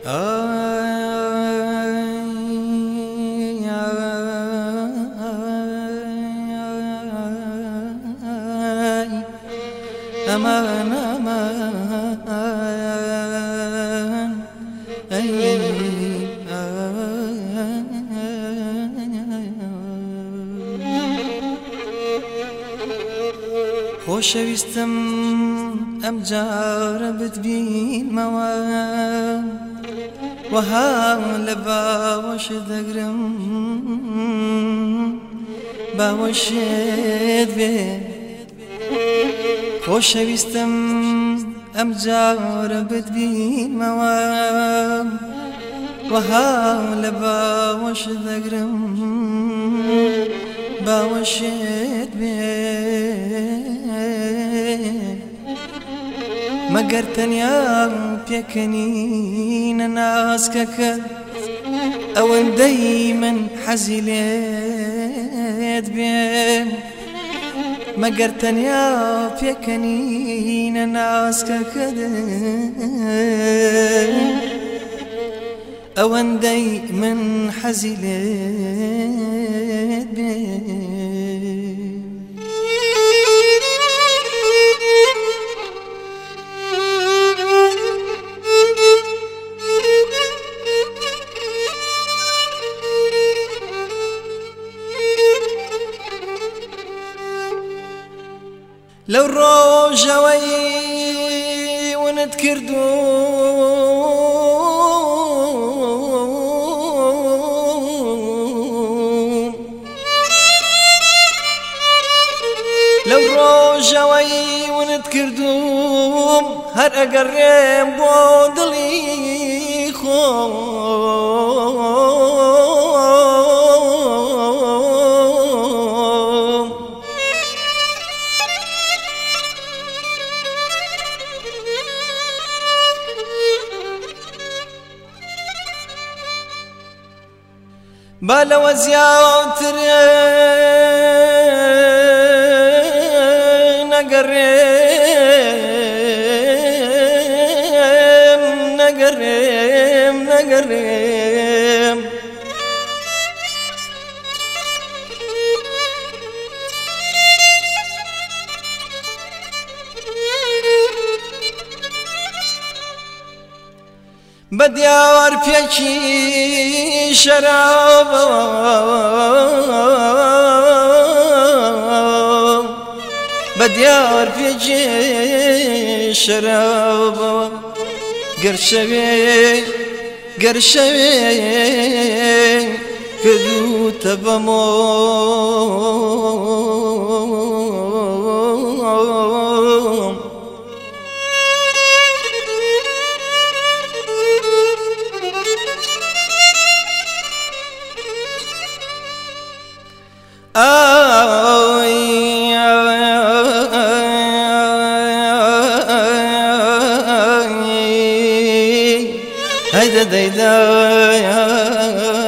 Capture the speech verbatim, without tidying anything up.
أمان أمان خۆشەویستم ئەم جارە بتبینمەوە وەها لە باوەش دەگرم باوەشێت بێ خۆشەویستم ئەم جارە بتبینمەوە وەها لە باوەش دەگرم باوەشێت بێ مەگەر تەنیا پێکەنینە ناسکەکە ئەوەندەی من حەزی لێت بێ مەگەر تەنیا پێکەنینە ناسکەکە ئەوەندەی من حەزی لێت بێ لەو ڕۆژەوەی ونت کردو لەو ڕۆژەوەی ونت کردوم هەر ئەگەڕێم بۆ دڵی خۆم با لەوە زیاتر نەگەڕێم نەگەڕێم نەگەڕێم بەدیار پێکی شەرابەوە بەدیار پێکی شەرابەوە گەر شەوێ گەر شەوێ کردوتە بە مۆم هيدا ديدا